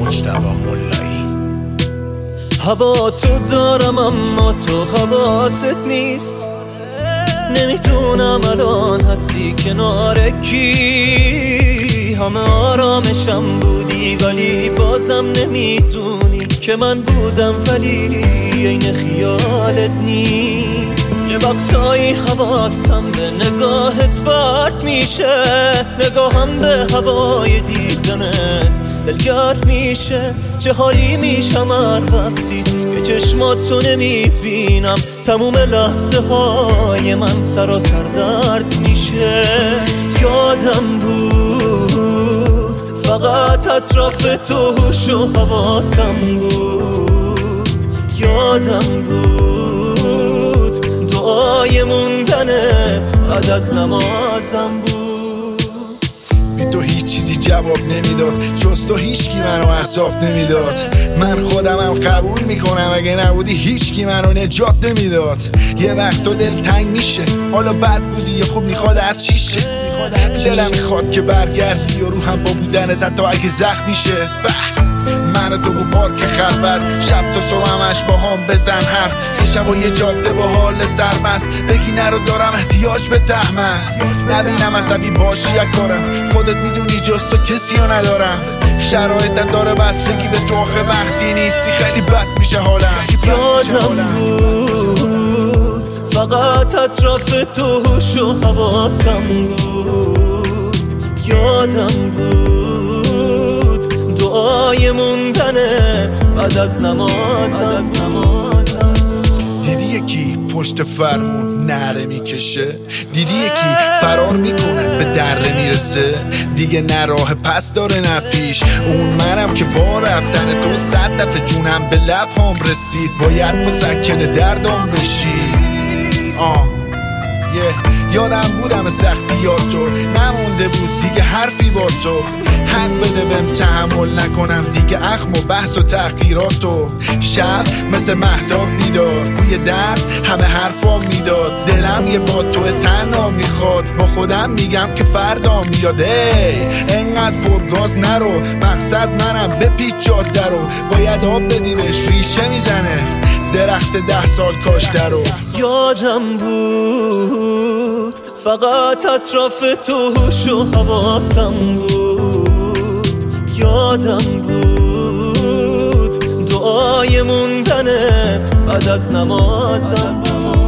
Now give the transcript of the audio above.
مجتبی ملایی. هوا تو دارم اما تو حواست نیست، نمیتونم الان هستی کنار کی. همه آرامشم بودی ولی بازم نمیدونی که من بودم ولی عین خیالت نیست. یه وقتایی حواسم به نگاهت پرت میشه، نگاهم به هوای دیدنت دلگرد میشه. چه حالی میشم هر وقتی که چشماتو نمیبینم، تموم لحظه های من سراسر درد میشه. یادم بود فقط اطراف تو هوش و حواسم بود، یادم بود دعای موندنت بعد از نمازم بود. بی تو هیچ چیزی جواب نمیداد، جز تو هیچ کی منو عذاب نمیداد. من خودمم قبول میکنم اگه نبودی هیچ کی منو نجات نمیداد. یه وقت تو دل تنگ میشه، حالا بد بودی یه خوب میخواد هر چی شه. دلم میخواد که برگردی و روحم با بودنت حتی اگه زخم میشه. من تو با پارک خلوت، شب تا صبح همش با هم بزن حرف. یه شب و یه جاده با حال سرمست، بگی نرو دارم احتیاج به تحمل. نبینم عصبی باشی یک کارم، خودت میدونی جز تو کسی ها ندارم. شرایطم داره بستگی به تو، آخه وقتی نیستی خیلی بد میشه حالم. یادم بود فقط اطراف تو هوش و حواسم بود، یادم بود دعای موندنت بعد از نمازم. دیدی یکی پشت فرمون نره میکشه، دیدی یکی فرار میکنه به دره میرسه. دیگه نه راه پس داره نه پیش، اون منم که با رفتن تو 100 دفعه جونم به لب هم رسید. باید مسکن دردم بشی. یادم بودم سختیاتو، نمونده بود دیگه حرفی با تو. حق بده بهم تحمل نکنم دیگه اخم و بحث و تحقیراتو. شب مثل مهتاب بیدار، بوی درد همه حرفام میداد. دلم یه با تو تنها میخواد، با خودم میگم که فردا میاد. انقدر پرگاز نرو، مقصد منم بپیچ جاده رو. باید آب بدی بهش ریشه میزنه درخت 10 سال کاشته رو. یادم بود فقط اطراف تو هوش و حواسم بود، یادم بود دعای موندنت بعد از نمازم بود.